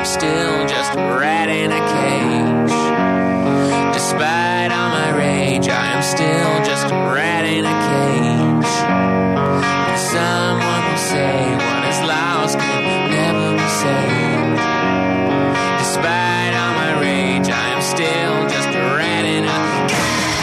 still just a rat in a cage. Despite all my rage, I am still just a rat in a cage. And someone will say what is lost can never be saved. Despite all my rage, I am still just a rat in a cage.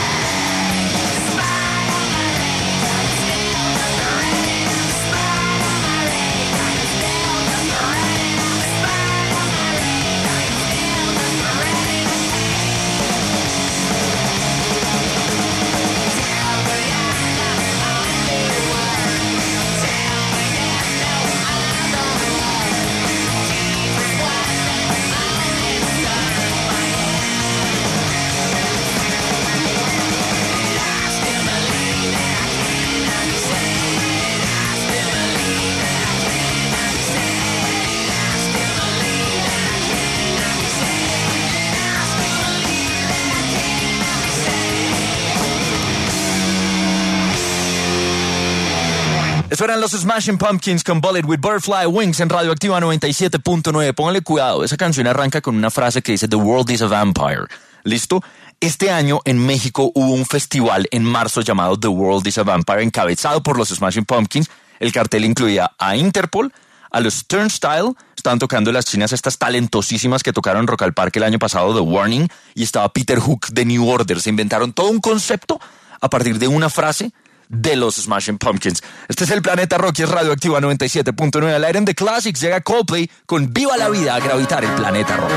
Eso eran los Smashing Pumpkins con Bullet with Butterfly Wings en Radioactiva 97.9. Pónganle cuidado, esa canción arranca con una frase que dice The world is a vampire. ¿Listo? Este año en México hubo un festival en marzo llamado The World is a Vampire, encabezado por los Smashing Pumpkins. El cartel incluía a Interpol, a los Turnstile, estaban tocando las chinas estas talentosísimas que tocaron en Rock al Parque el año pasado, The Warning, y estaba Peter Hook de New Order. Se inventaron todo un concepto a partir de una frase de los Smashing Pumpkins. Este es el Planeta Rock y es Radioactiva 97.9 al aire en The Classics. Llega Coldplay con Viva la Vida a gravitar el Planeta Rock.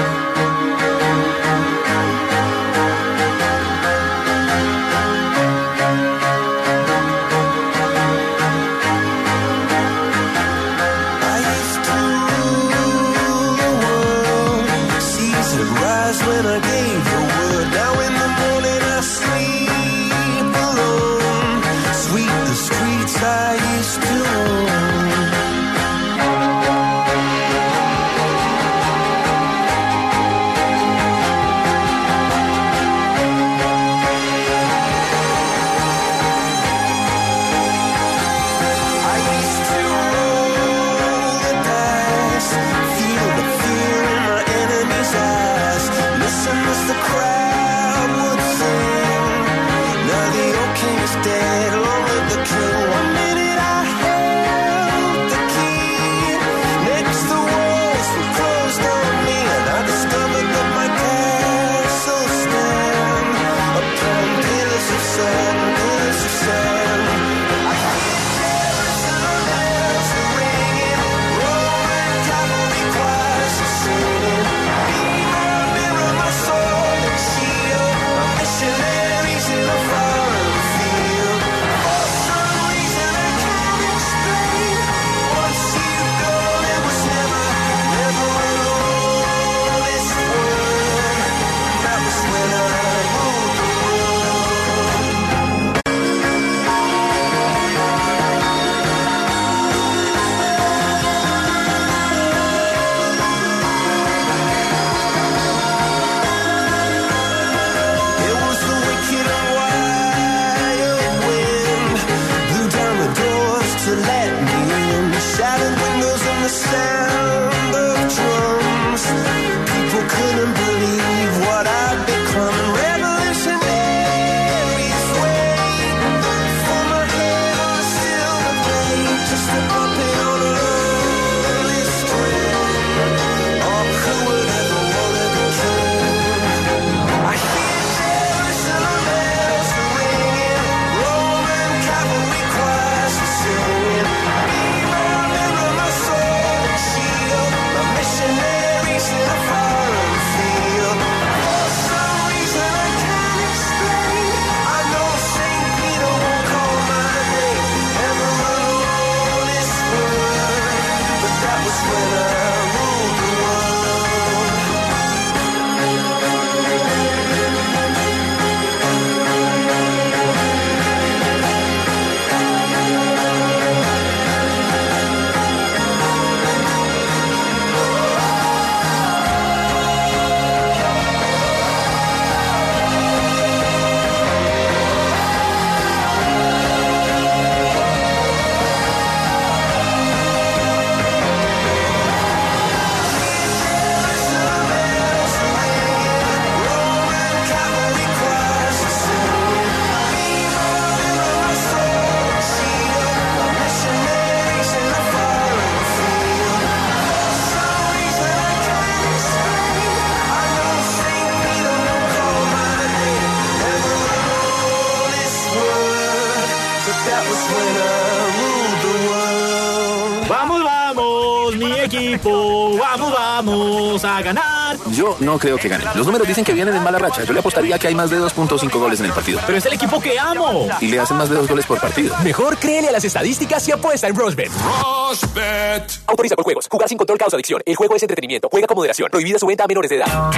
that was when I ruled the world. Vamos, vamos, mi equipo, vamos a ganar. Yo no creo que ganen. Los números dicen que vienen en mala racha. Yo le apostaría que hay más de 2.5 goles en el partido. Pero es el equipo que amo. Y le hacen más de 2 goles por partido. Mejor créele a las estadísticas y apuesta en Rosbet. Rosbet. Autoriza con juegos. Jugar sin control causa adicción. El juego es entretenimiento. Juega con moderación. Prohibida su venta a menores de edad.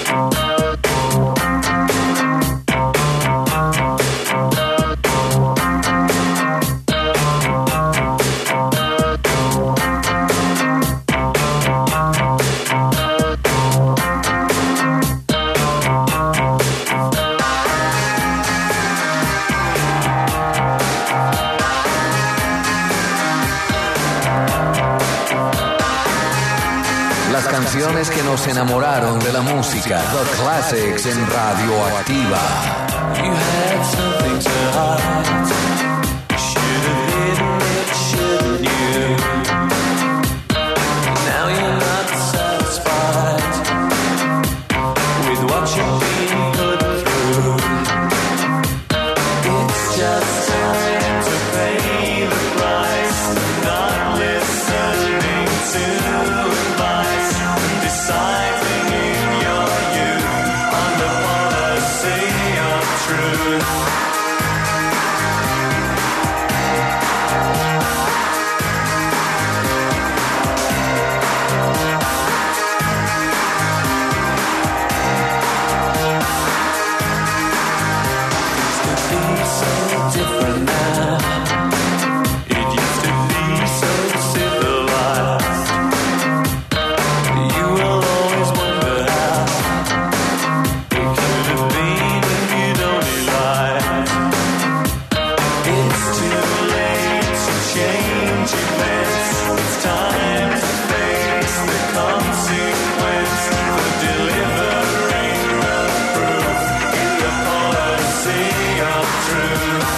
Las canciones que nos enamoraron de la música. The Classics en Radioactiva. You had something to hide. Should have hidden it, shouldn't you? Now you're not satisfied with what you've been put through. It's just time to pay the price. Not listening to advice. Deciding in your youth on the policy of truth. Different now. It used to be so civilized. You will always wonder how it could have been if you'd only lied. It's too late to change events. It's time to face the consequence for delivering the proof in the policy of truth.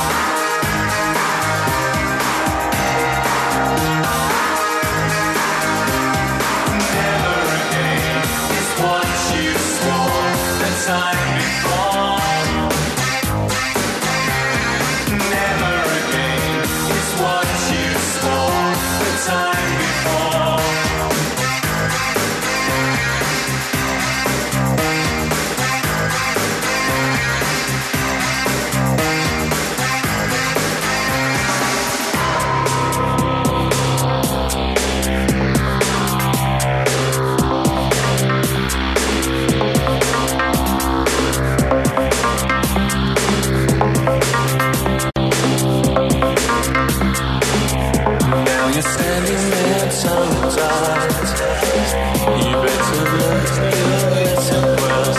Never again is what you swore the time before. Never again is what you swore the time before. Now you're standing there tongue-tied. You better look your lesson well.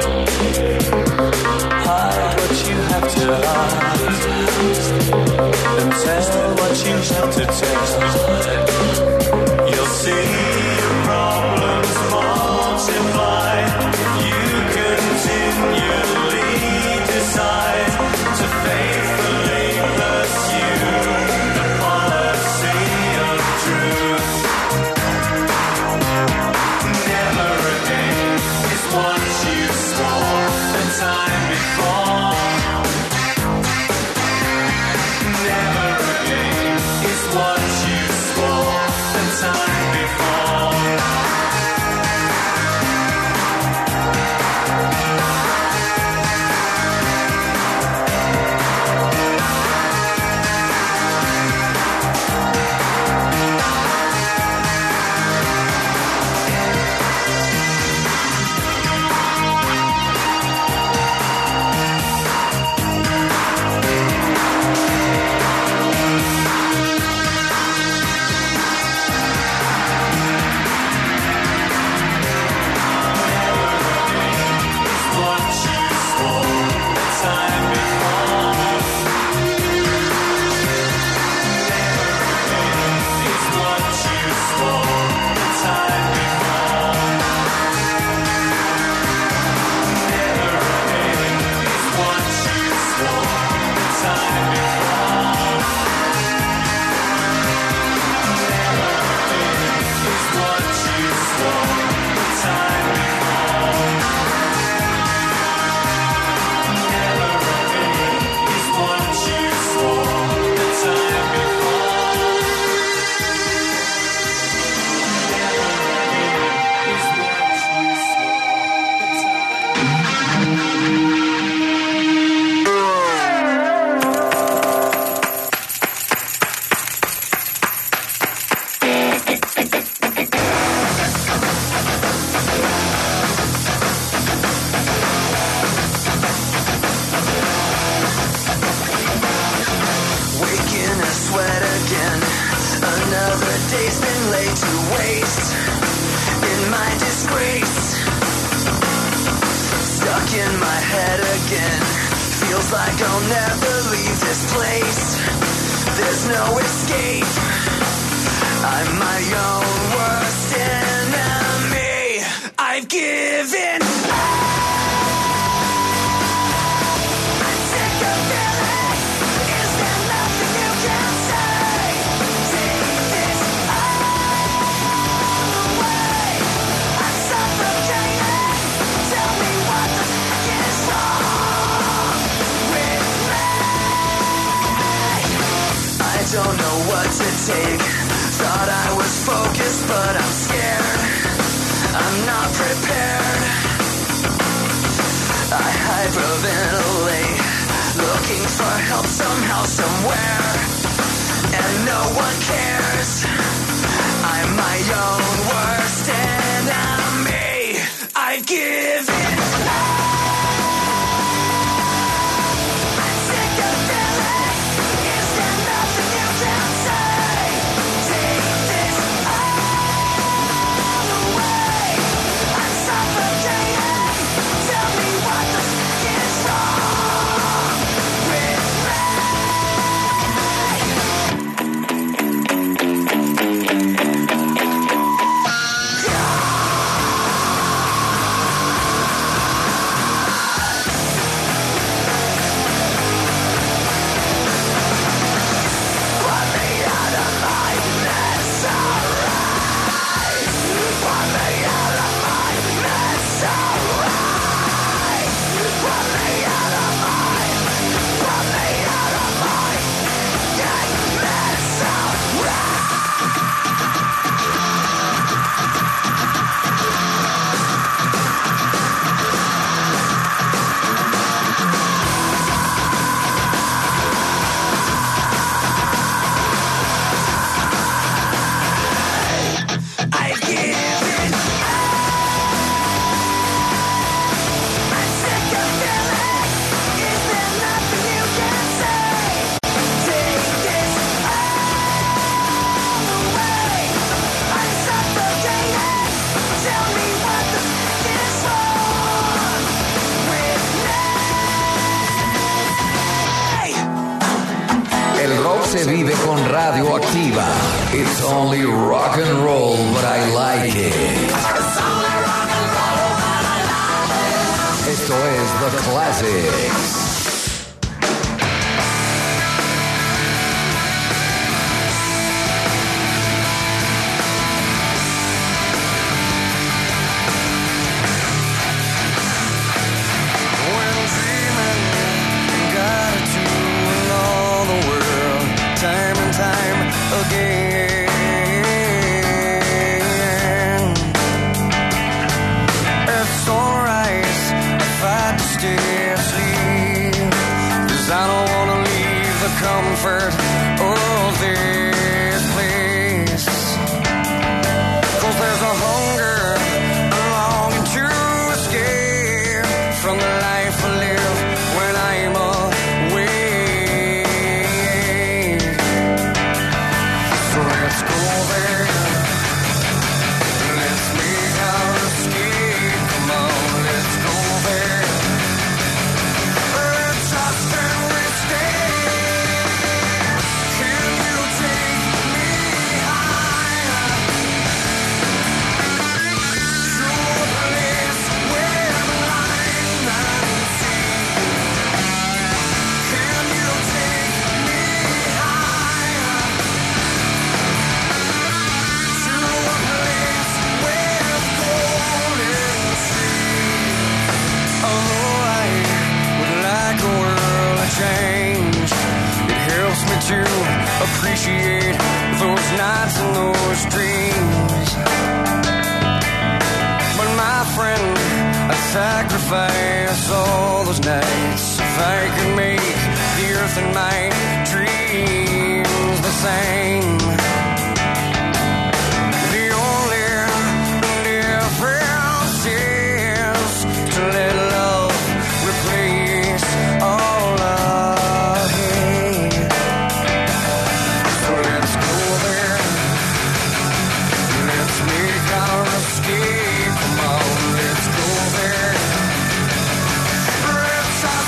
Hide what you have to hide, and tell what you have to tell. You'll see your problems multiply if you continually decide to faithfully pursue the policy of truth. Never again is what you swore the time before. Never again is what again. Feels like I'll never leave this place. There's no escape. I'm my own worst enemy. I've given up. I'm sick of feeling. Is there nothing you can say? Take this all away. I'm suffocating. Tell me what the heck is wrong with me. I don't know what to take. Thought I was focused, but I'm scared. I'm not prepared. I hyperventilate, looking for help somehow, somewhere, and no one cares. I'm my own worst enemy. I've given up. I'm sick of feeling. Is there nothing you can say? Take this all away. I'm suffocating. Tell me what the heck is wrong with me. Put me out of my mess, alright. Put me out of my mess, alright. Put me out of my mess, alright. I've given up. I'm sick of feeling. Is there nothing you can say? Take this all away. I'm suffocating. Tell me what the heck is wrong with me. El rock se vive con Radioactiva. It's only rock and roll, but I like it. Esto es The Classics. When dreaming, got to know the world time and time again. It's alright if I just stay asleep, 'cause I don't wanna leave the comfort of this place. 'Cause there's a hunger, a longing to escape from the life I live when I'm away. So let's go there. Let's make our escape. Come on, let's go there. Let's just and we stay. Can you take me higher? To a place where the line not see. Can you take me higher? To a place where the golden streams. Although I would like a world to change, it helps me to appreciate those nights and those dreams. But my friend, I'd sacrifice all those nights if I could make the earth and my dreams the same. The only difference is to let love replace all love hate. So let's go there. Let's make our escape. Come on, let's go there. Let's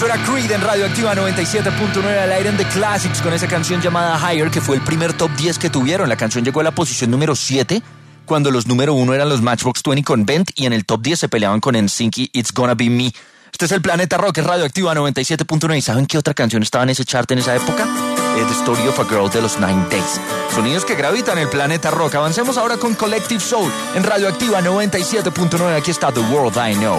Eso era Creed en Radioactiva 97.9 al aire en The Classics con esa canción llamada Higher, que fue el primer top 10 que tuvieron. La canción llegó a la posición número 7 cuando los número 1 eran los Matchbox 20 con Bent y en el top 10 se peleaban con NSYNC y It's Gonna Be Me. Este es el Planeta Rock, es Radioactiva 97.9. ¿Y saben qué otra canción estaba en ese chart en esa época? The Story of a Girl de los 9 Days. Sonidos que gravitan el Planeta Rock. Avancemos ahora con Collective Soul en Radioactiva 97.9. Aquí está The World I Know.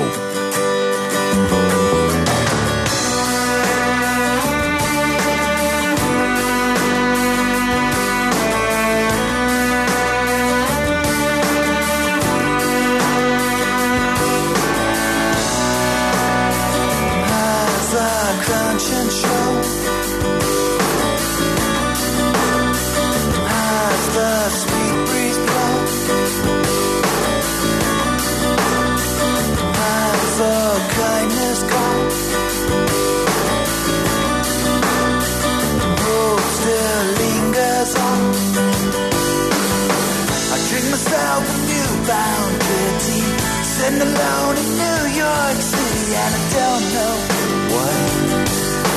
Sitting alone in New York City, and I don't know what.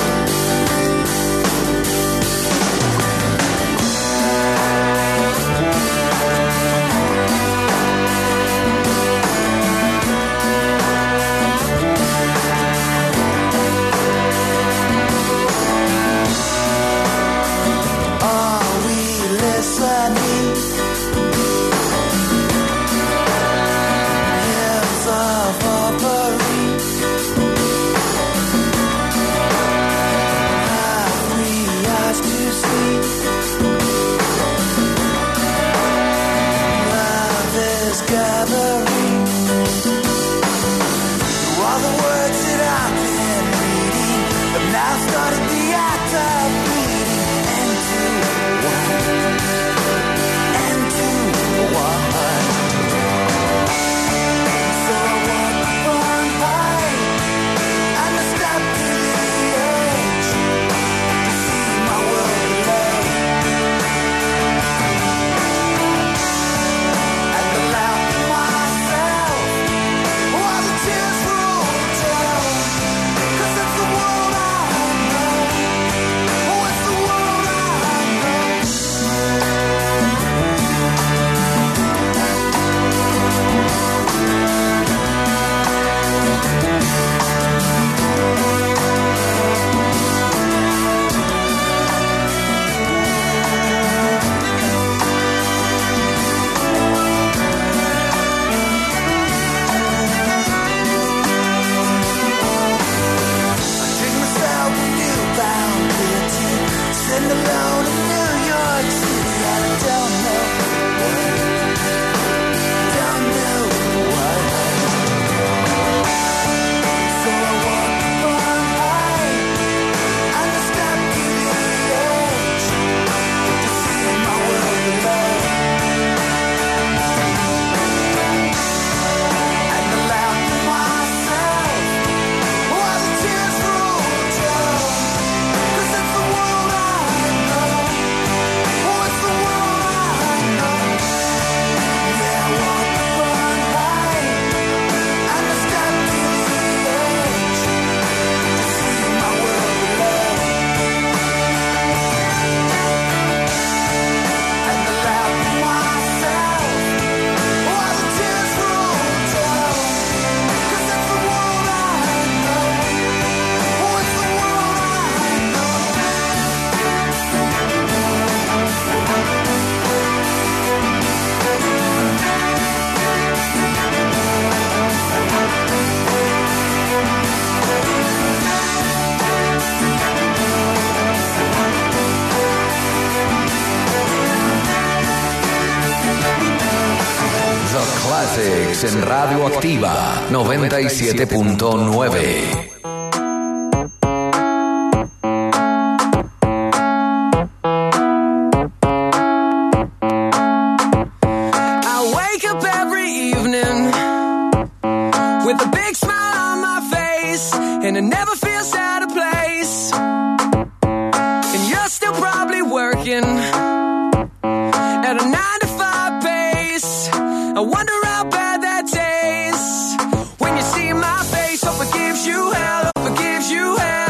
Are we listening? Classics en Radioactiva 97.9. When you see my face, hope it gives you hell, hope it gives you hell.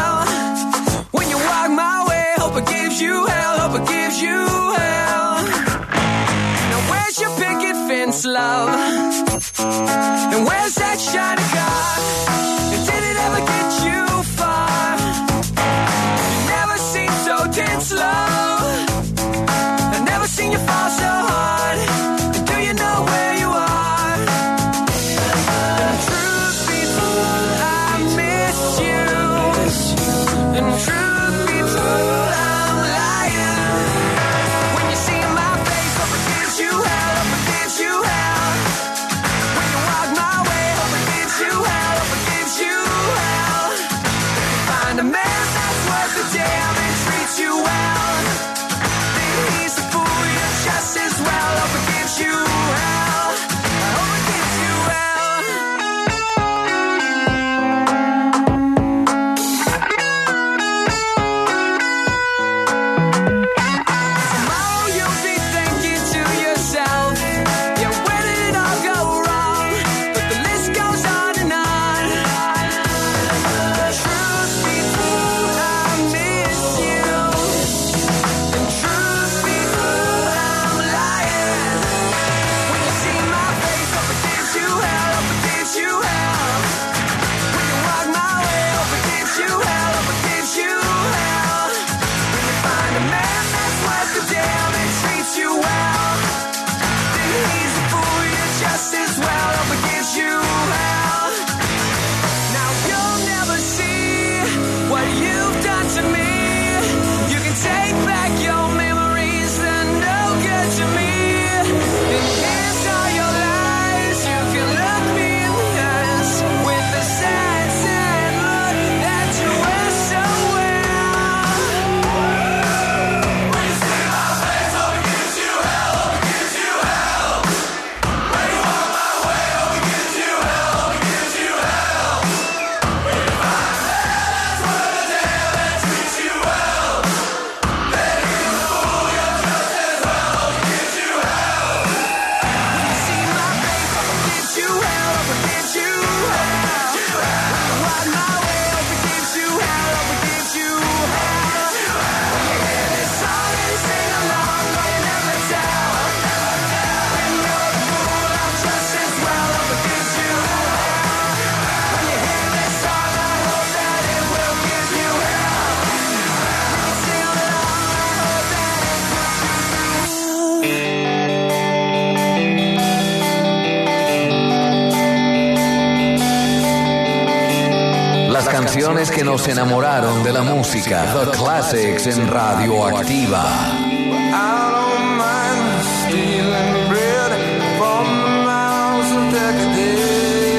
canciones que nos enamoraron de la música. The Classics en Radioactiva. I don't mind stealing bread from the mouths of decadence,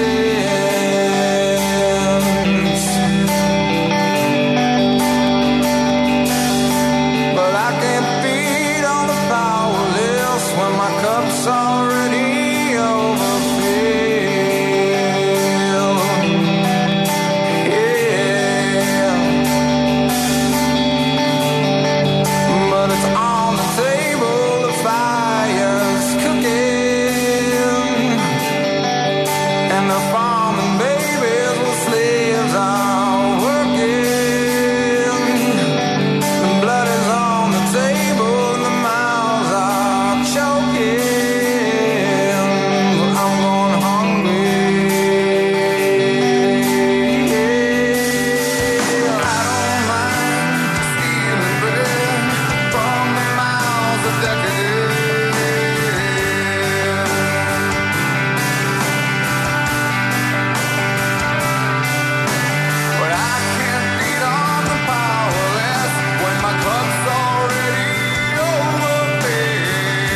but I can't feed on the powerless when my cup's already overfilled. Yeah, but it's on the table, the fire's cooking, and the farming babies with slaves are working. The blood is on the table and the mouths are choking. I'm going hungry. I don't mind stealing bread from the mouths of decadence, but I can't feed on the powerless when my cup's already overfilled.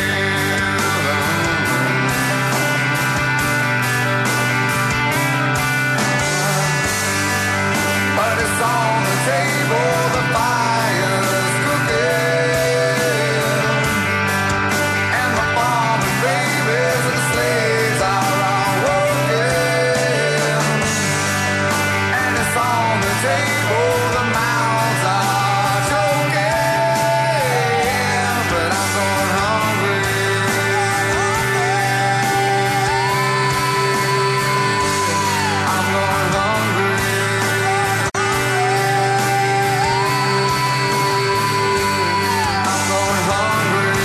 But it's on the table, the fire's cooking, and the farming babies and slaves are all working. And it's on the table, the mouths are choking, but I'm going hungry. I'm going hungry. I'm going hungry.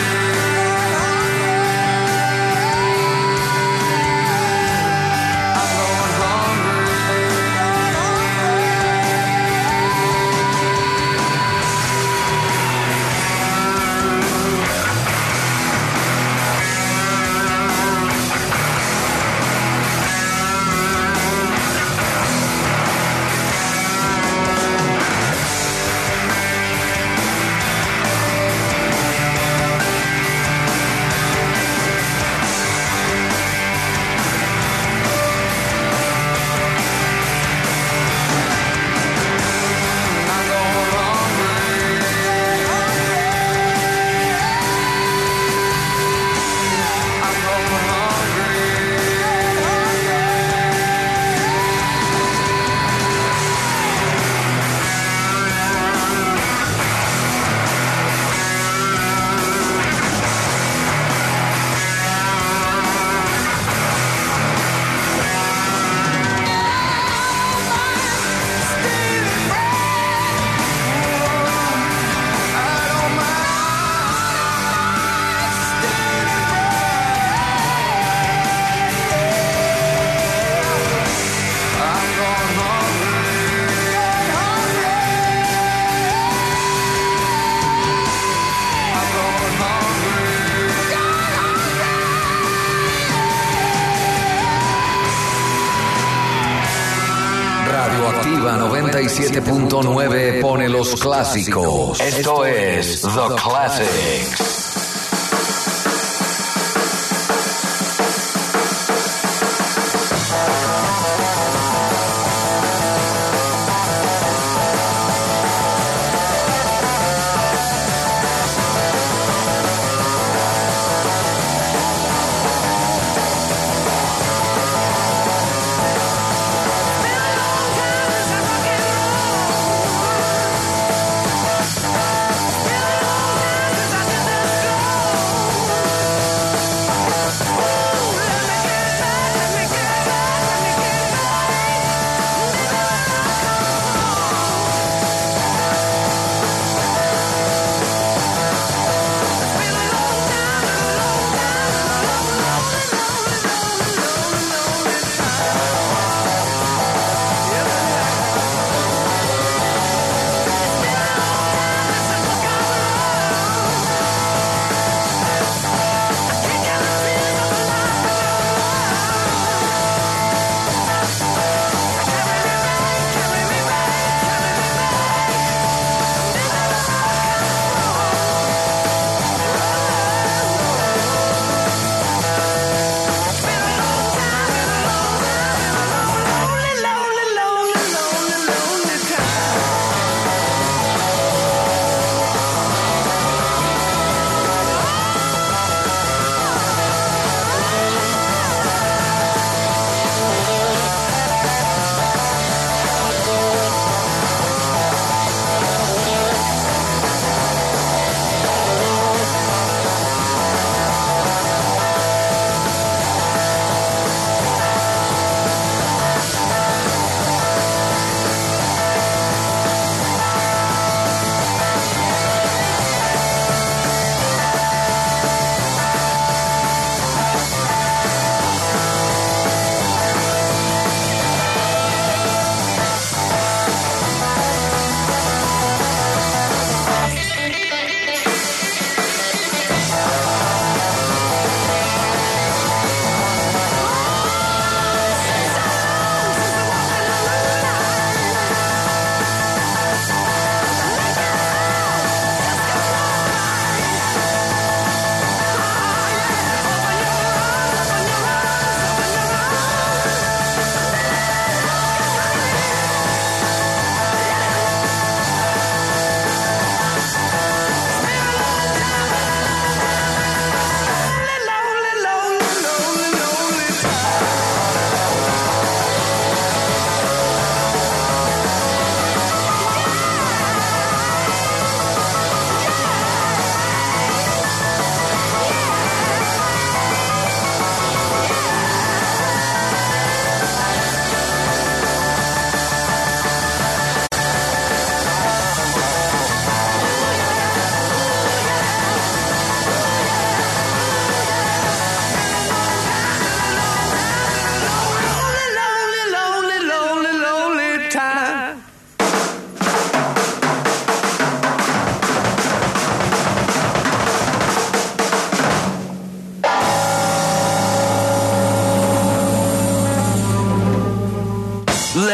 I'm going hungry. I'm going hungry. I'm going Radioactiva 97.9 pone los clásicos. Esto es The Classics. hungry.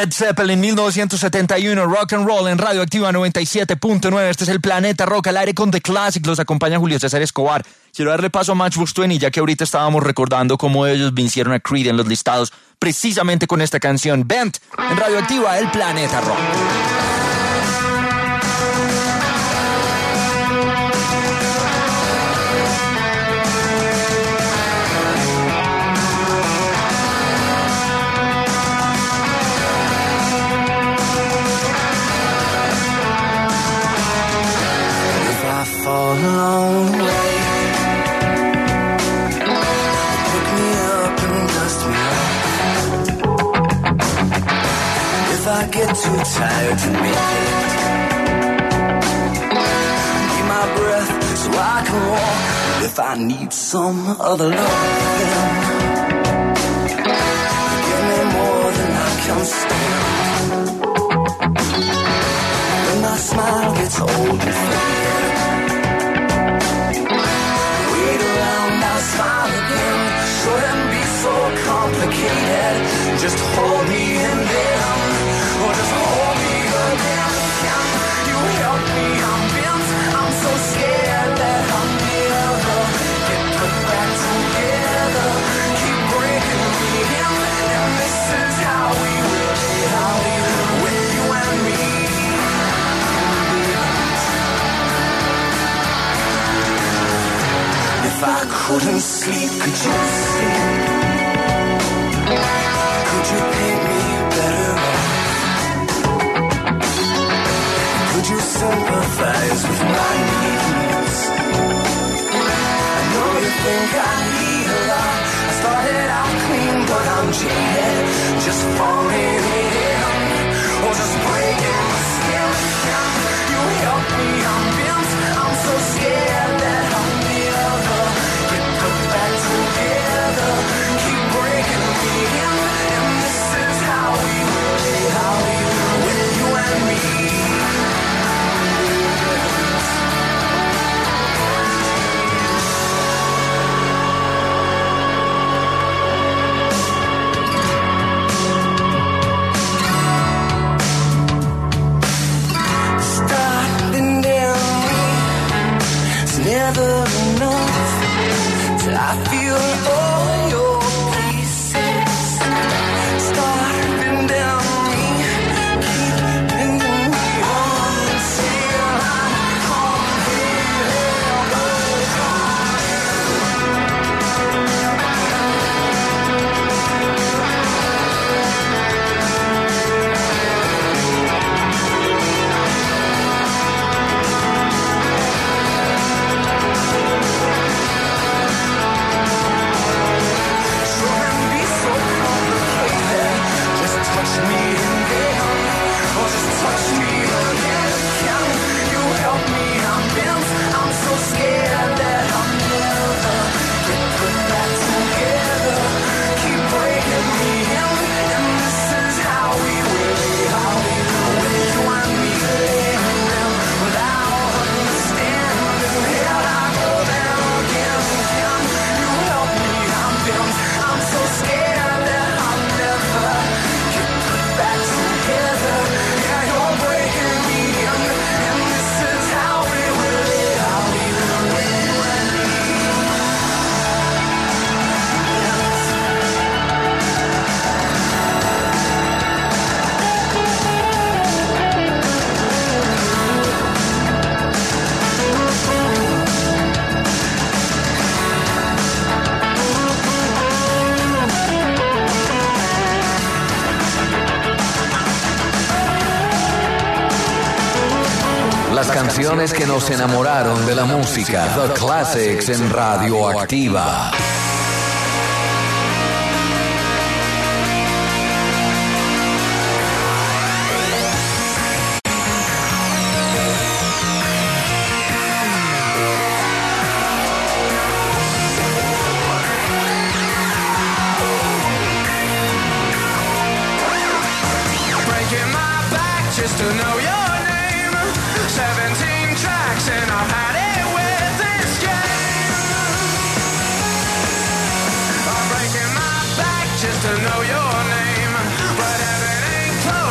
Led Zeppelin, 1971, Rock and Roll en Radioactiva 97.9. Este es el Planeta Rock al aire con The Classic. Los acompaña Julio César Escobar. Quiero darle paso a Matchbox 20, ya que ahorita estábamos recordando cómo ellos vencieron a Creed en los listados precisamente con esta canción, Bent, en Radioactiva, el Planeta Rock. Fall along the way, pick me up and dust me off. If I get too tired to make it, keep my breath so I can walk. If I need some other love, give me more than I can stand. When my smile gets old and faded, smile again, shouldn't be so complicated. Just hold me and then, or just hold me again. Can you help me? I'm bent, I'm so scared that I'll never get put back together. Keep breaking me in, and this is how we with you and me. If I couldn't sleep, could you sleep? Could you paint me better off? Could you sympathize with my needs? I know you think I need a lot. I started out clean, but I'm jaded. Just falling in, or just breaking my skin. Can you help me? I'm bent, I'm so scared that I'll never put back together. Keep breaking me in, and this is how we with you and me. Starting down me, it's never enough till I feel all your pieces. Starving down me, keep bringing me on until I Las canciones que nos enamoraron de la música. The Classics en Radioactiva. Breaking my back just to know your name. 17 tracks and I've had it with this game. I'm breaking my back just to know your name, but heaven ain't close.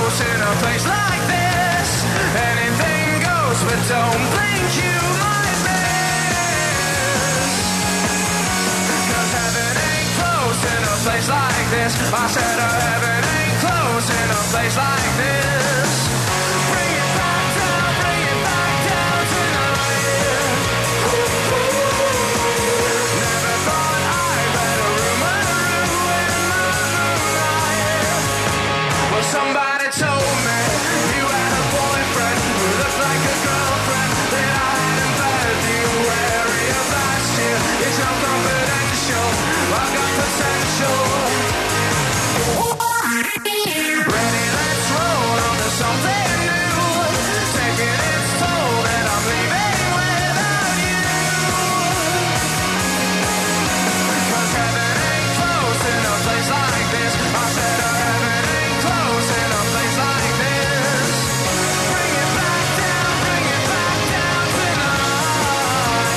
place like this, anything goes, but don't blink, you might miss. 'Cause heaven ain't close in a place like this. I said heaven ain't close in a place like this. Bring it back down tonight. Never thought I'd read a rumor in my moonlight. Well, somebody told me you had a boyfriend who looked like a girlfriend that I had in February of last year. It's not confidential, I've got potential. Ready, let's roll on to something new. Taking its toll that I'm leaving without you. 'Cause heaven ain't close in a place like this. I said heaven ain't close in a place like this. Bring it back down tonight.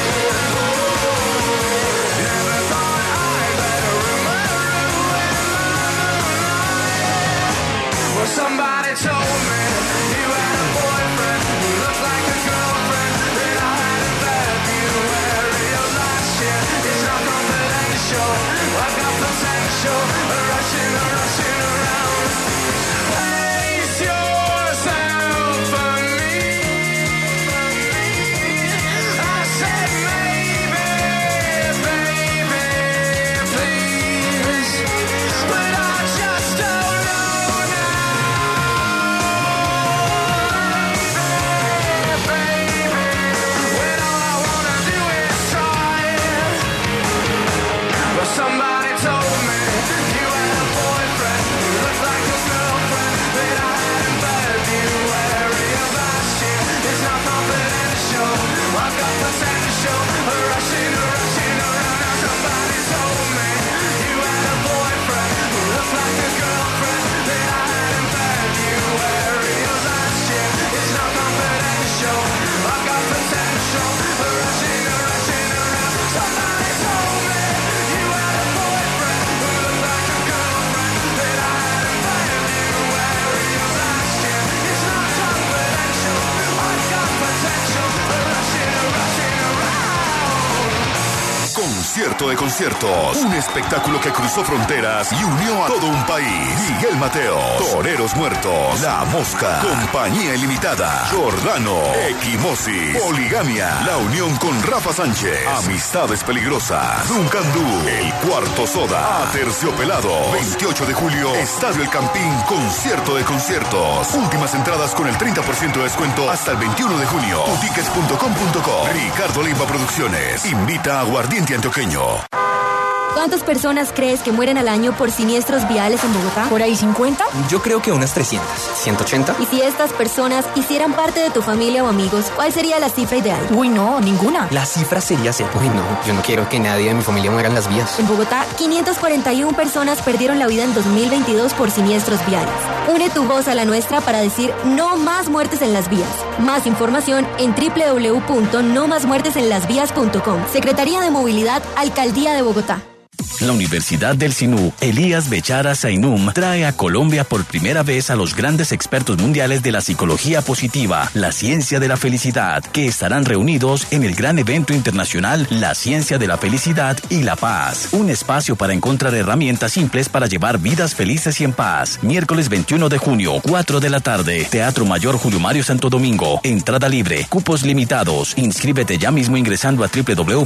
Never thought I'd let a rumor ruin my moonlight. Well, somebody told me you had a boyfriend who looked like a girlfriend that I had in February of last year. It's not confidential, I've got potential. Rushing around. Place yourself for me. I said maybe, baby, please. But I just don't know now. Baby, when all I wanna do is try. Well, somebody told me you had a boyfriend who looked like a girlfriend that I had in February of last year. It's not confidential, I've got potential. Rushing around. Now somebody told me you had a boyfriend who looked like a girlfriend that I had in February of last year. It's not confidential, I've got potential. Rushing around. Somebody told me you had a boyfriend who looked like a girlfriend that I had in February of last year. It's not confidential, I've got potential. Rushing around. Concierto de conciertos. Un espectáculo que cruzó fronteras y unió a todo un país. Miguel Mateo, Toreros Muertos, La Mosca, Compañía Ilimitada, Jordano, Equimosis, Poligamia, La Unión con Rafa Sánchez, Amistades Peligrosas, Duncan Du, El Cuarto Soda, Aterciopelado. 28 de julio, Estadio El Campín, concierto de conciertos. Últimas entradas con el 30% de descuento hasta el 21 de junio. Tutickets.com.co. Ricardo Limba Producciones invita a Aguardiente Antioqueño. ¿Cuántas personas crees que mueren al año por siniestros viales en Bogotá? ¿Por ahí 50? Yo creo que unas 300. ¿180? Y si estas personas hicieran parte de tu familia o amigos, ¿cuál sería la cifra ideal? Uy, no, ninguna. La cifra sería 0. Uy, no, yo no quiero que nadie de mi familia muera en las vías. En Bogotá, 541 personas perdieron la vida en 2022 por siniestros viales. Une tu voz a la nuestra para decir no más muertes en las vías. Más información en www.nomasmuertesenlasvías.com. Secretaría de Movilidad, Alcaldía de Bogotá. La Universidad del Sinú, Elías Bechara Zainum, trae a Colombia por primera vez a los grandes expertos mundiales de la psicología positiva, la ciencia de la felicidad, que estarán reunidos en el gran evento internacional La Ciencia de la Felicidad y la Paz. Un espacio para encontrar herramientas simples para llevar vidas felices y en paz. Miércoles 21 de junio, 4 de la tarde, Teatro Mayor Julio Mario Santo Domingo. Entrada libre, cupos limitados. Inscríbete ya mismo ingresando a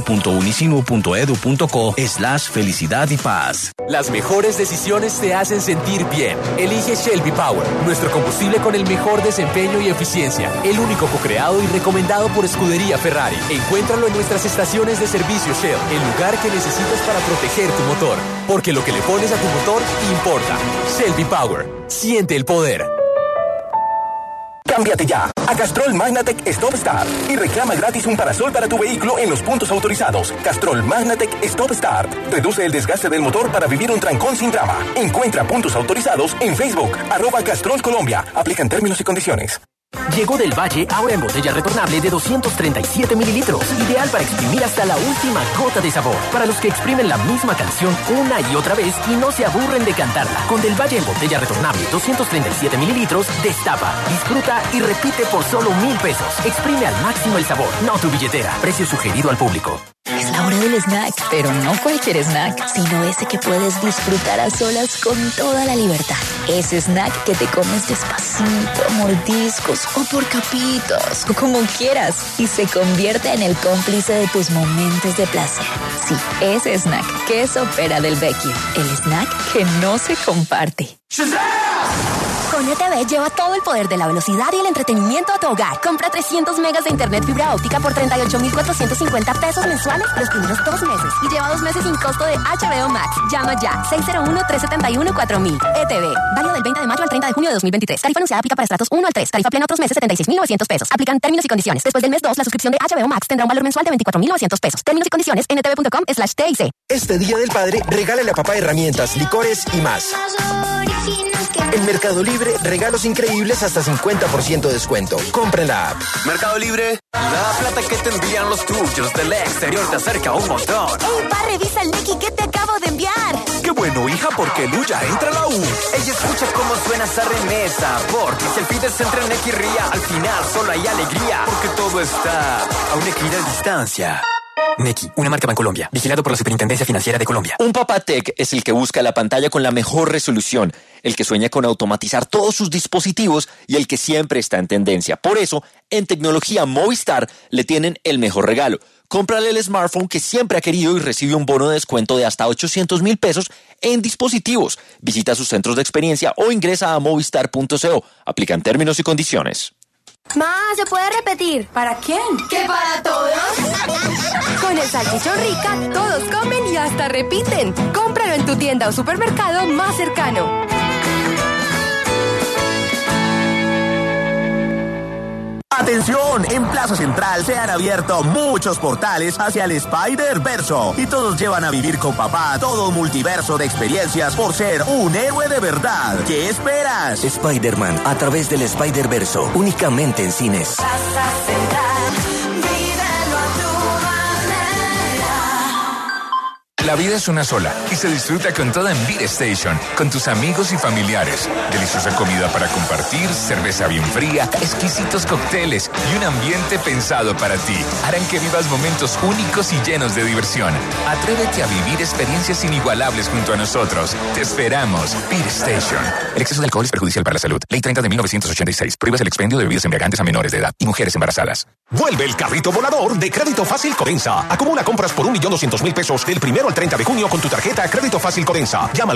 www.unisinu.edu.co/felicidad y paz. Las mejores decisiones te hacen sentir bien. Elige Shelby Power, nuestro combustible con el mejor desempeño y eficiencia. El único co-creado y recomendado por Escudería Ferrari. Encuéntralo en nuestras estaciones de servicio Shell, el lugar que necesitas para proteger tu motor. Porque lo que le pones a tu motor importa. Shelby Power. Siente el poder. Cámbiate ya a Castrol Magnatec Stop Start y reclama gratis un parasol para tu vehículo en los puntos autorizados. Castrol Magnatec Stop Start. Reduce el desgaste del motor para vivir un trancón sin drama. Encuentra puntos autorizados en Facebook, @Castrol Colombia. Aplican términos y condiciones. Llegó del Valle ahora en botella retornable de 237 mililitros. Ideal para exprimir hasta la última gota de sabor. Para los que exprimen la misma canción una y otra vez y no se aburren de cantarla. Con del Valle en botella retornable 237 mililitros, destapa, disfruta y repite por solo 1,000 pesos. Exprime al máximo el sabor, no tu billetera. Precio sugerido al público. Es la hora del snack, pero no cualquier snack, sino ese que puedes disfrutar a solas con toda la libertad. Ese snack que te comes despacito, mordiscos o por capitos, o como quieras, y se convierte en el cómplice de tus momentos de placer. Sí, ese snack, Queso Pera del Vecchio, el snack que no se comparte. Con ETV lleva todo el poder de la velocidad y el entretenimiento a tu hogar. Compra 300 megas de internet fibra óptica por 38,450 pesos mensuales los primeros 2 meses y lleva 2 meses sin costo de HBO Max. Llama ya, 601-371-4000. ETV, válido del 20 de mayo al 30 de junio de 2023. Tarifa anunciada aplica para estratos 1 al 3. Tarifa plena otros meses 76,900 pesos. Aplican términos y condiciones. Después del mes 2, la suscripción de HBO Max tendrá un valor mensual de 24,900 pesos. Términos y condiciones en etv.com/TIC. Este Día del Padre, regálale a papá herramientas, licores y más. En Mercado Libre, regalos increíbles hasta 50% de descuento. Compra en la app. Mercado Libre, la plata que te envían los tuyos del exterior te acerca un montón. ¡Ey, pa! Revisa el Neki que te acabo de enviar. ¡Qué bueno, hija! Porque Luya entra a la U. Ella escucha cómo suena esa remesa. Porque si el pides entre Neki y Ría, al final solo hay alegría. Porque todo está a una equidad distancia. Neki, una marca Bancolombia, vigilado por la Superintendencia Financiera de Colombia. Un papá tech es el que busca la pantalla con la mejor resolución, el que sueña con automatizar todos sus dispositivos y el que siempre está en tendencia. Por eso, en Tecnología Movistar le tienen el mejor regalo. Cómprale el smartphone que siempre ha querido y recibe un bono de descuento de hasta 800,000 pesos en dispositivos. Visita sus centros de experiencia o ingresa a movistar.co. Aplican términos y condiciones. Ma, ¿se puede repetir? ¿Para quién? ¿Que para todos? Con el Salchichón Rica, todos comen y hasta repiten. Cómpralo en tu tienda o supermercado más cercano. ¡Atención! En Plaza Central se han abierto muchos portales hacia el Spider-Verso y todos llevan a vivir con papá todo un multiverso de experiencias por ser un héroe de verdad. ¿Qué esperas? Spider-Man a través del Spider-Verso, únicamente en cines. Plaza Central, vívelo a tu manera. La vida es una sola y se disfruta con toda en Beat Station, con tus amigos y familiares. Deliciosa comida para compartir, cerveza bien fría, exquisitos cócteles y un ambiente pensado para ti. Harán que vivas momentos únicos y llenos de diversión. Atrévete a vivir experiencias inigualables junto a nosotros. Te esperamos. Beat Station. El exceso de alcohol es perjudicial para la salud. Ley 30 de 1986. Prohíbes el expendio de bebidas embriagantes a menores de edad y mujeres embarazadas. Vuelve el carrito volador de Crédito Fácil Codensa. Acumula compras por 1.200.000 pesos del 1 al 30 de junio con tu tarjeta Crédito Fácil Codensa. Llama al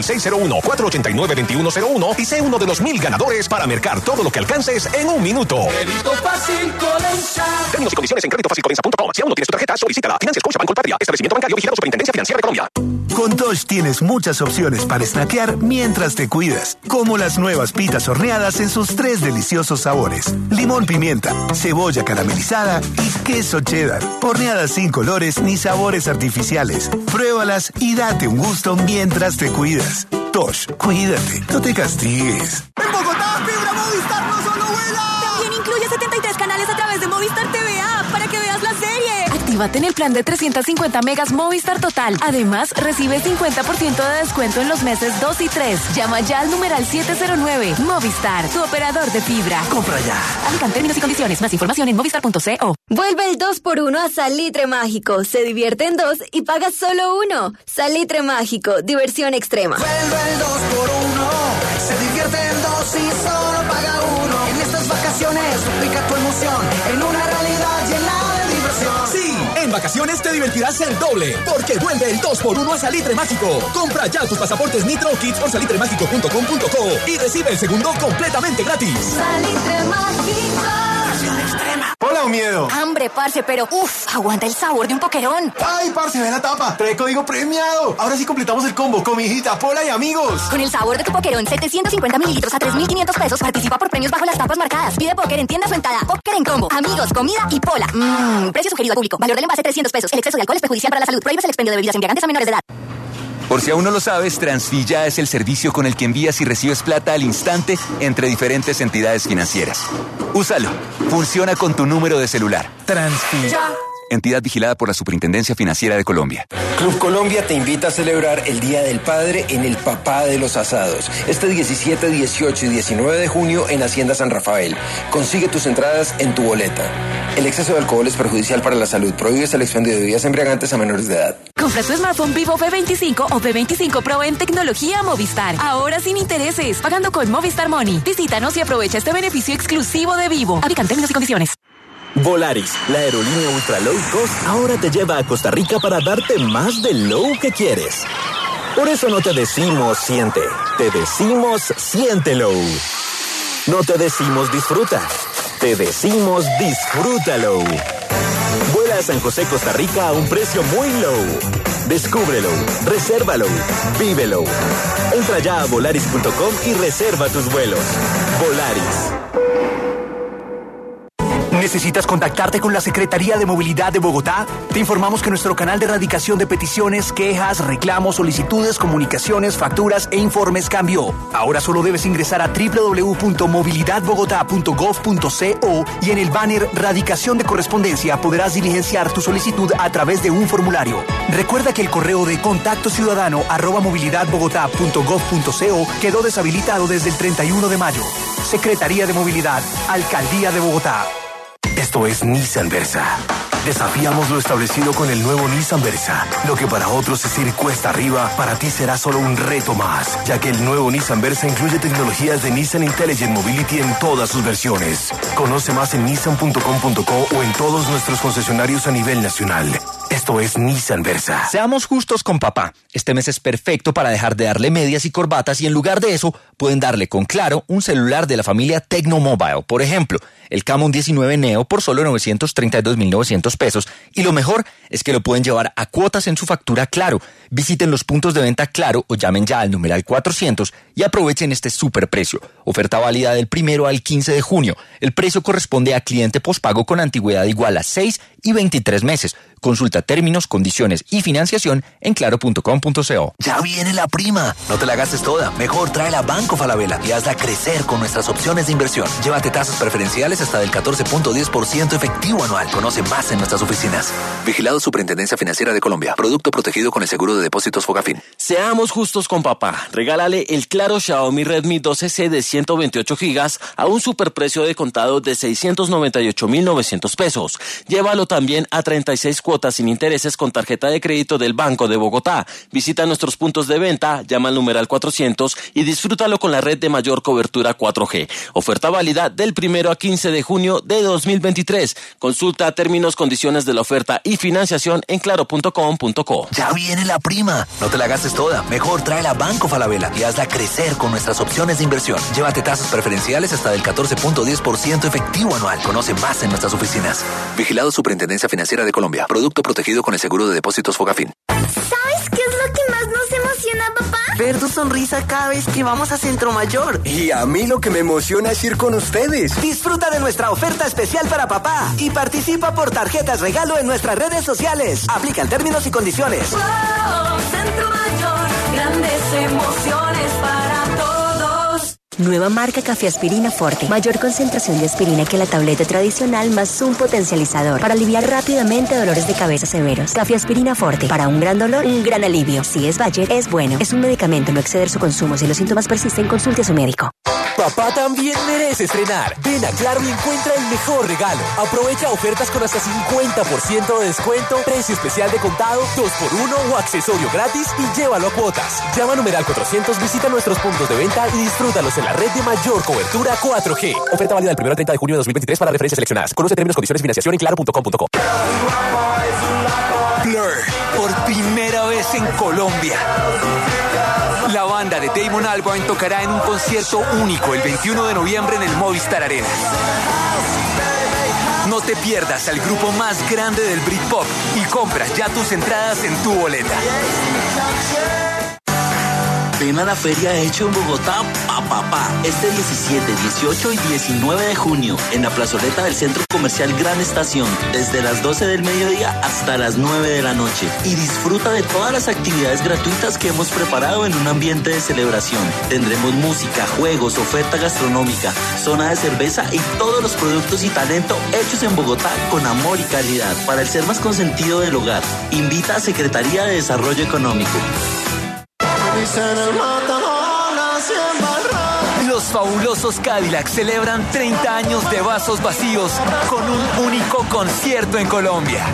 601-489-2101 y sé uno de los 1,000 ganadores para mercar todo lo que alcances en un minuto. Crédito Fácil Codensa. Términos y condiciones en creditofacilcodensa.com. Si aún no tienes tu tarjeta, solicítala. Financias con Banco Patria. Establecimiento bancario vigilado Superintendencia Financiera de Colombia. Con Tosh tienes muchas opciones para snackear mientras te cuidas, como las nuevas pitas horneadas en sus 3 deliciosos sabores: limón pimienta, cebolla caramelizada y queso cheddar, horneadas sin colores ni sabores artificiales. Pruébalas y date un gusto mientras te cuidas. Tosh, cuídate, no te castigues. En Bogotá, fibra Movistar no solo vuela. También incluye 73 canales a través de Movistar TVA para que veas la serie. Actívate en el plan de 350 megas Movistar Total. Además, recibe 50% de descuento en los meses 2 y 3. Llama ya al numeral 709. Movistar, tu operador de fibra. Compra ya. Aplican términos y condiciones. Más información en movistar.co. Vuelve el 2x1 a Salitre Mágico. Se divierte en 2 y paga solo 1. Salitre Mágico, diversión extrema. Vuelve el 2x1. Se divierte en 2 y solo paga 1. En estas vacaciones, duplica tu emoción en una realidad llena de diversión. Sí, en vacaciones te divertirás el doble, porque vuelve el 2x1 a Salitre Mágico. Compra ya tus pasaportes Nitro Kids por salitremágico.com.co y recibe el segundo completamente gratis. Salitre Mágico. Extrema. Hola, un miedo. Hambre, parce, pero aguanta el sabor de un poquerón. Ay, parce, ve la tapa. Trae código premiado. Ahora sí completamos el combo con mi hijita Pola y amigos. Con el sabor de tu poquerón, 750 mililitros a 3,500 pesos. Participa por premios bajo las tapas marcadas. Pide póker en tiendas o entrada. Póker en combo. Amigos, comida y Pola. Precio sugerido al público. Valor del envase 300 pesos. El exceso de alcohol es perjudicial para la salud. Prohíbes el expendio de bebidas embriagantes a menores de edad. Por si aún no lo sabes, Transfi ya es el servicio con el que envías y recibes plata al instante entre diferentes entidades financieras. Úsalo. Funciona con tu número de celular. Transfi. Entidad vigilada por la Superintendencia Financiera de Colombia. Club Colombia te invita a celebrar el Día del Padre en el Papá de los Asados. Este 17, 18 y 19 de junio en Hacienda San Rafael. Consigue tus entradas en tu boleta. El exceso de alcohol es perjudicial para la salud. Prohíbe el expendio de bebidas embriagantes a menores de edad. Compra tu smartphone Vivo V25 o V25 Pro en tecnología Movistar. Ahora sin intereses, pagando con Movistar Money. Visítanos y aprovecha este beneficio exclusivo de Vivo. Aplican términos y condiciones. Volaris, la aerolínea ultra low cost, ahora te lleva a Costa Rica para darte más del low que quieres. Por eso no te decimos siente, te decimos siéntelo. No te decimos disfruta, te decimos disfrútalo. Vuela a San José, Costa Rica a un precio muy low. Descúbrelo, resérvalo, vívelo. Entra ya a volaris.com y reserva tus vuelos. Volaris. ¿Necesitas contactarte con la Secretaría de Movilidad de Bogotá? Te informamos que nuestro canal de erradicación de peticiones, quejas, reclamos, solicitudes, comunicaciones, facturas e informes cambió. Ahora solo debes ingresar a www.movilidadbogotá.gov.co y en el banner Radicación de Correspondencia podrás diligenciar tu solicitud a través de un formulario. Recuerda que el correo de contactociudadano@movilidadbogotá.gov.co quedó deshabilitado desde el 31 de mayo. Secretaría de Movilidad, Alcaldía de Bogotá. Esto es Nissan Versa. Desafiamos lo establecido con el nuevo Nissan Versa. Lo que para otros es ir cuesta arriba, para ti será solo un reto más, ya que el nuevo Nissan Versa incluye tecnologías de Nissan Intelligent Mobility en todas sus versiones. Conoce más en nissan.com.co o en todos nuestros concesionarios a nivel nacional. Esto es Nissan Versa. Seamos justos con papá. Este mes es perfecto para dejar de darle medias y corbatas y en lugar de eso pueden darle con Claro un celular de la familia Tecno Mobile. Por ejemplo, el Camon 19 Neo por solo 932.900 pesos. Y lo mejor es que lo pueden llevar a cuotas en su factura Claro. Visiten los puntos de venta Claro o llamen ya al numeral 400 y aprovechen este superprecio. Oferta válida del 1 al 15 de junio. El precio corresponde a cliente postpago con antigüedad igual a 6 y 23 meses. Consulta términos, condiciones y financiación en claro.com.co. Ya viene la prima. No te la gastes toda. Mejor tráela a Banco Falabella y hazla crecer con nuestras opciones de inversión. Llévate tasas preferenciales hasta del 14.10% efectivo anual. Conoce más en nuestras oficinas. Vigilado Superintendencia Financiera de Colombia. Producto protegido con el seguro de depósitos Fogafín. Seamos justos con papá. Regálale el Claro Xiaomi Redmi 12C de 128 gigas a un superprecio de contado de 698.900 pesos. Llévalo también a 36 cuotas sin intereses con tarjeta de crédito del Banco de Bogotá. Visita nuestros puntos de venta, llama al numeral 400 y disfrútalo con la red de mayor cobertura 4G. Oferta válida del 1 a 15 de junio de 2023. Consulta términos, condiciones de la oferta y financiación en claro.com.co. Ya viene la prima. No te la gastes toda. Mejor tráela a Banco Falabella y hazla crecer con nuestras opciones de inversión. Llévate tasas preferenciales hasta del 14.10% efectivo anual. Conoce más en nuestras oficinas. Vigilado Superintendencia Financiera de Colombia. Producto protegido con el seguro de depósitos Fogafín. ¿Sabes qué es lo que más nos emociona, papá? Ver tu sonrisa cada vez que vamos a Centro Mayor. Y a mí lo que me emociona es ir con ustedes. Disfruta de nuestra oferta especial para papá y participa por tarjetas regalo en nuestras redes sociales. Aplican términos y condiciones. Wow, Centro Mayor, grandes emociones para todos. Nueva marca Café Aspirina Forte. Mayor concentración de aspirina que la tableta tradicional más un potencializador para aliviar rápidamente dolores de cabeza severos. Café Aspirina Forte. Para un gran dolor, un gran alivio. Si es budget, es bueno. Es un medicamento, no exceder su consumo. Si los síntomas persisten, consulte a su médico. Papá también merece estrenar. Ven a Claro y encuentra el mejor regalo. Aprovecha ofertas con hasta 50% de descuento, precio especial de contado, 2x1 o accesorio gratis y llévalo a cuotas. Llama a numeral 400, visita nuestros puntos de venta y disfrútalos en la red de mayor cobertura 4G. Oferta válida del 1 al 30 de junio de 2023 para referencias seleccionadas. Conoce términos, condiciones y financiación en claro.com.co. Blur, por primera vez en Colombia. La banda de Damon Albarn tocará en un concierto único el 21 de noviembre en el Movistar Arena. No te pierdas al grupo más grande del Britpop y compras ya tus entradas en tu boleta. Ven a la feria Hecho en Bogotá, papá. Este 17, 18 y 19 de junio, en la plazoleta del Centro Comercial Gran Estación, desde las 12 del mediodía hasta las 9 de la noche. Y disfruta de todas las actividades gratuitas que hemos preparado en un ambiente de celebración. Tendremos música, juegos, oferta gastronómica, zona de cerveza y todos los productos y talento hechos en Bogotá con amor y calidad para el ser más consentido del hogar. Invita a Secretaría de Desarrollo Económico. Los fabulosos Cadillac celebran 30 años de vasos vacíos con un único concierto en Colombia.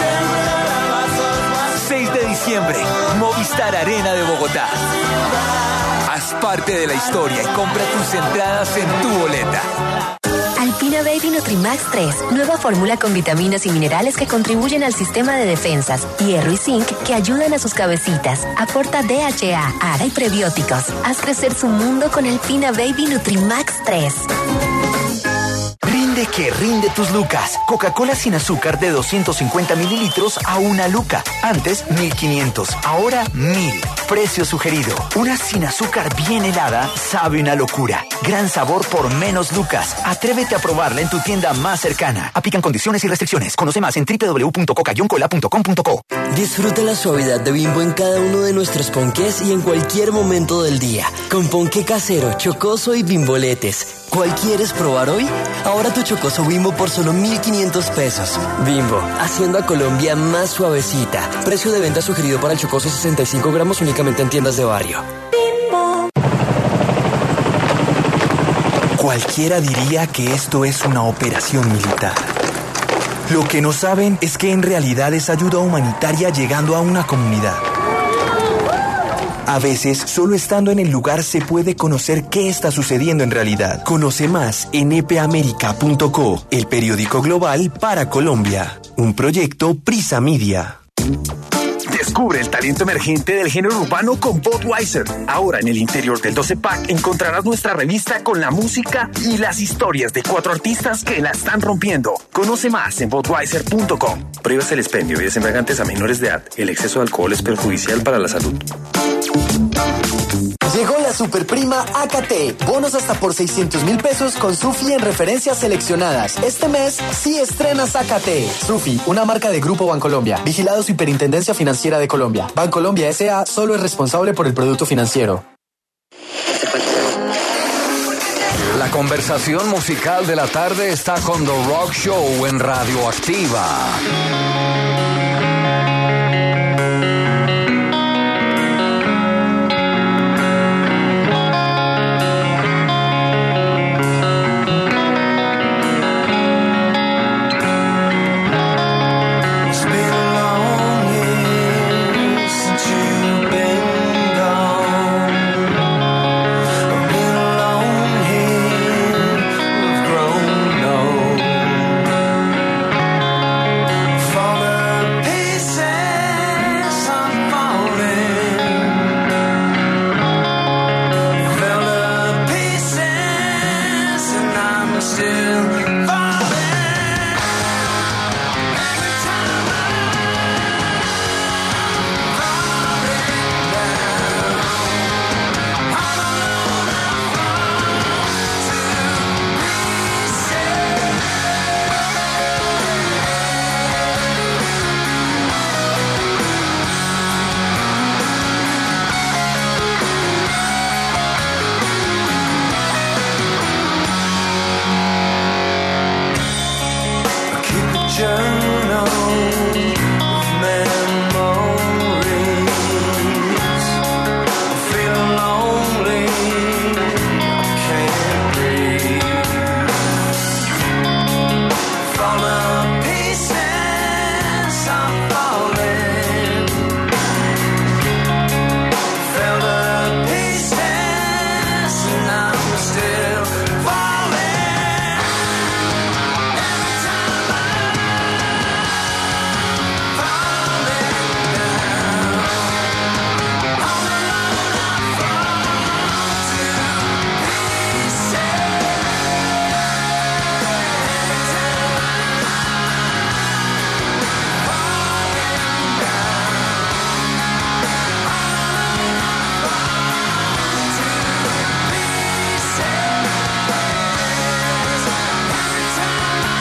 6 de diciembre, Movistar Arena de Bogotá. Haz parte de la historia y compra tus entradas en tu boleta. Alpina Baby Nutrimax 3, nueva fórmula con vitaminas y minerales que contribuyen al sistema de defensas, hierro y zinc que ayudan a sus cabecitas. Aporta DHA, ADA y prebióticos. Haz crecer su mundo con Alpina Baby Nutrimax 3. Rinde que rinde tus lucas. Coca-Cola sin azúcar de 250 mililitros a 1 luca. Antes 1.500, ahora 1.000. Precio sugerido. Una sin azúcar bien helada sabe una locura. Gran sabor por menos lucas. Atrévete a probarla en tu tienda más cercana. Aplican condiciones y restricciones. Conoce más en www.coca-cola.com.co. Disfruta la suavidad de Bimbo en cada uno de nuestros ponqués y en cualquier momento del día. Con ponqué casero, chocoso y bimboletes. ¿Cuál quieres probar hoy? Ahora tu chocoso Bimbo por solo 1.500 pesos. Bimbo, haciendo a Colombia más suavecita. Precio de venta sugerido para el chocoso 65 gramos únicamente en tiendas de barrio. Bimbo. Cualquiera diría que esto es una operación militar. Lo que no saben es que en realidad es ayuda humanitaria llegando a una comunidad. A veces, solo estando en el lugar se puede conocer qué está sucediendo en realidad. Conoce más en epaamerica.co, el periódico global para Colombia. Un proyecto Prisa Media. Descubre el talento emergente del género urbano con Budweiser. Ahora en el interior del 12 Pack encontrarás nuestra revista con la música y las historias de 4 artistas que la están rompiendo. Conoce más en Budweiser.com. Prohíbas el expendio de bebidas embriagantes a menores de edad. El exceso de alcohol es perjudicial para la salud. Llegó la superprima AKT. Bonos hasta por 600,000 pesos con Sufi en referencias seleccionadas. Este mes sí estrenas AKT. Sufi, una marca de Grupo Bancolombia. Vigilado Superintendencia Financiera de Colombia. Bancolombia S.A. solo es responsable por el producto financiero. La conversación musical de la tarde está con The Rock Show en Radioactiva.